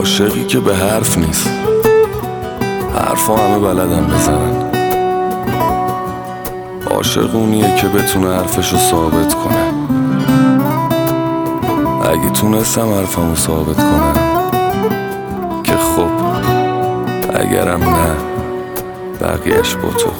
عاشقی که به حرف نیست، حرفا همه بلدن بزنن. عاشق اونیه که بتونه حرفشو ثابت کنه. اگه تونستم حرفمو ثابت کنم که خب، اگرم نه بقیهش با تو.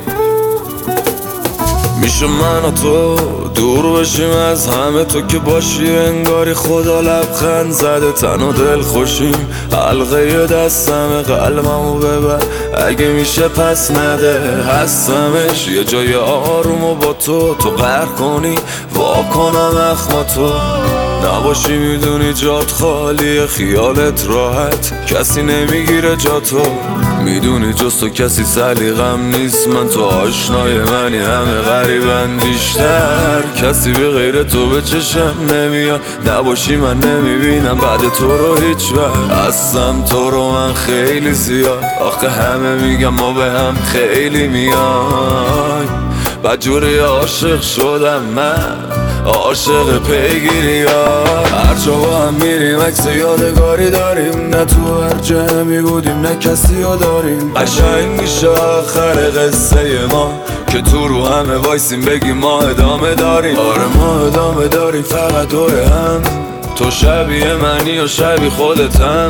میشه من و تو دور بشیم از همه، تو که باشی انگاری خدا لبخند زده. تن و دل خوشیم، حلقه دستم قلبمو ببر اگه میشه پس نده. هستمش یه جای آرومو با تو قهر کنی واکنم اخماتو. نباشی میدونی جات خالیه، خیالت راحت کسی نمیگیره جاتو. میدونی جز تو کسی سلیقم نیست، من تو آشنای منی همه غریبن بیشتر. کسی به غیر تو به چشم نمیاد، نباشی من نمیبینم بعد تو رو هیچ وقت. هستم تو رو من خیلی زیاد، آخه همه میگم ما به هم خیلی میای. بدجوری عاشق شدم من، عاشق پیگیری ها. هر جا با هم میریم عکس یادگاری داریم، نه تو هر جمعی بودیم نه کسی ها داریم. قشنگ میشه آخر قصه ما که تو رو همه وایسیم بگیم ما ادامه داریم. آره ما ادامه داریم فقط دور هم، تو شبیه منی و شبیه خودتم.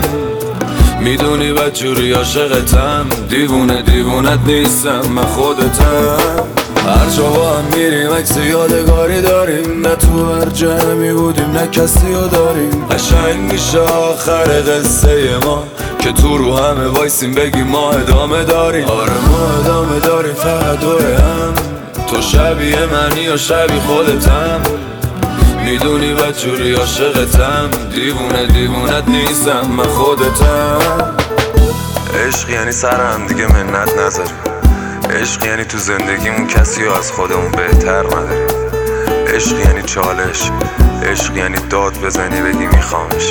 میدونی بدجوری عاشقتم، دیوونه دیوونت نیستم من خودتم. هر جا با هم میریم عکس یادگاری داریم، نه تو هر جمعی بودیم نه کسی ها داریم. قشنگ میشه آخر قصه ما که تو رو همه وایسیم بگیم ما ادامه داریم. آره ما ادامه داریم فقط دور هم، تو شبیه منی و شبیه خودتم. میدونی بدجوری عاشقتم، دیوونه دیوونت نیستم من خودتم. عشق یعنی سر هم دیگه منت نذاریم، عشق یعنی تو زندگیمون کسی رو از خودمون بهتر نداریم. عشق یعنی چالش، عشق یعنی داد بزنی بگی میخوامش.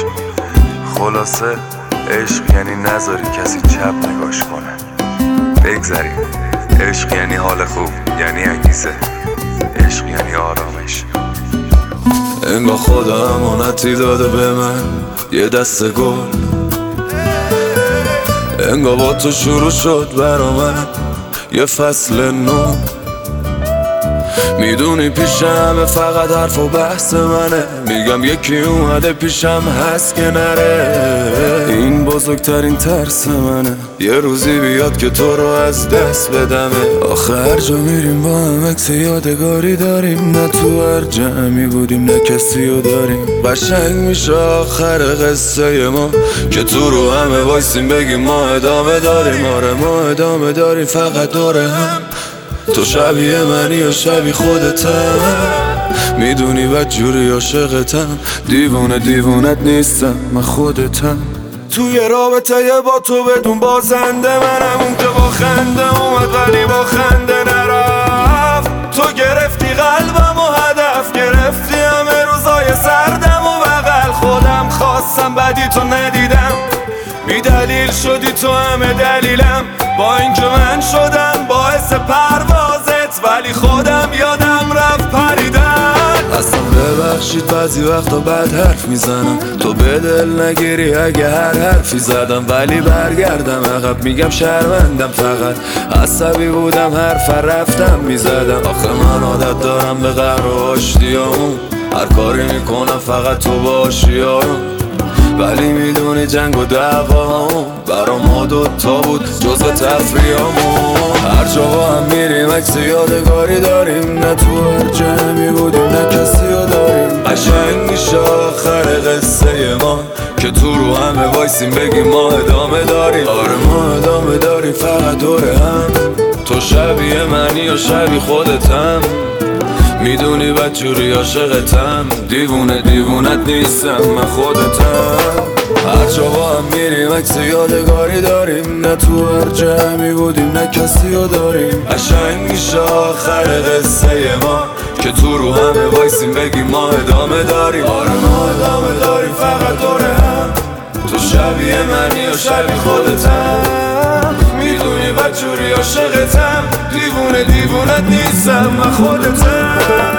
خلاصه عشق یعنی نذاری کسی چپ نگاش کنه، بگذریم. عشق یعنی حال خوب، یعنی انگیزه، عشق یعنی آرامش. انگار خدا امانتی داده به من یه دسته گل، انگار با تو شروع شد برا من یه فصل نو. میدونی پیشم فقط حرف و بحث منه، میگم یکی اومده پیشم هست که نره. این بزرگترین ترس منه یه روزی بیاد که تو رو از دست بدمه. آخه هر جا میریم با هم عکس یادگاری داریم، نه تو هر جمعی بودیم نه کسی رو داریم. قشنگ میشه آخر قصه ما که تو رو همه وایسیم بگیم ما ادامه داریم. آره ما ادامه داریم فقط دور هم، تو شبیه منی و شبیه خودتم. میدونی بدجوری عاشقتم، دیوونه دیوونت نیستم من خودتم. توی رابطه با تو بدون بازنده منم، اون که با خنده اومد ولی با خنده نرفت. تو گرفتی قلبم و هدف گرفتی همه روزای سردم و بغل خودم خواستم بدی تو ندیدم. بی دلیل شدی تو همه دلیلم، با اینکه من شدم باعث پروازت ولی خودم یادم رفت پریدن. اصلا ببخشید بعضی وقتا بد حرف میزنم، تو به دل نگیری اگه هر حرفی زدم. ولی برگردم عقب میگم شرمندم، فقط عصبی بودم حرف رفتم میزدم. آخه من عادت دارم به قهر و آشتیامون، هر کاری میکنم فقط تو باشی آروم. ولی میدونی جنگ و دعوامون برا ما دوتا بود جزو تفریحامون. هر جا با هم میریم عکس یادگاری داریم، نه تو هر جمعی بودیم نه کسی رو داریم. قشنگ میشه آخر قصه ما که تو رو همه وایسیم بگیم ما ادامه داریم. آره ما ادامه داریم فقط دور هم، تو شبیه منی و شبیه خودتم. میدونی بدجوری عاشقتم، دیوونه دیوونت نیستم من خودتم. هر جا با هم میریم عکس یادگاری داریم، نه تو هر جمعی بودیم نه کسی رو داریم. قشنگ میشه آخر قصه ما که تو رو همه وایسیم بگیم ما ادامه داریم. آره ما ادامه داریم فقط دور هم، تو شبیه منی و شبیه خودتم. میدونی بدجوری عاشقتم، دیوونه دیوونت نیستم من خودتم.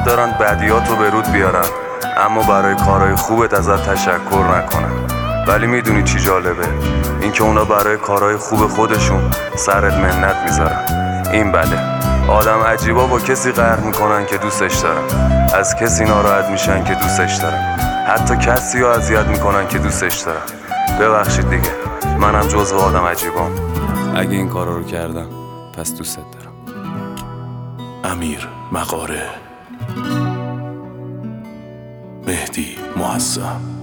دارن بدیاتو به رود بیارن، اما برای کارهای خوبت ازت تشکر نکنن. ولی میدونی چی جالبه؟ اینکه اونا برای کارهای خوب خودشون سرت منت میذارن. این بله، آدم عجیبا با کسی قهر میکنن که دوستش دارن، از کسی ناراحت میشن که دوستش دارن، حتی کسی رو اذیت میکنن که دوستش دارن. ببخشید دیگه، منم جزو آدم عجیبام. اگه این کارا رو کردم پس دوستت دارم. امیر مغاره، مهدی معظم.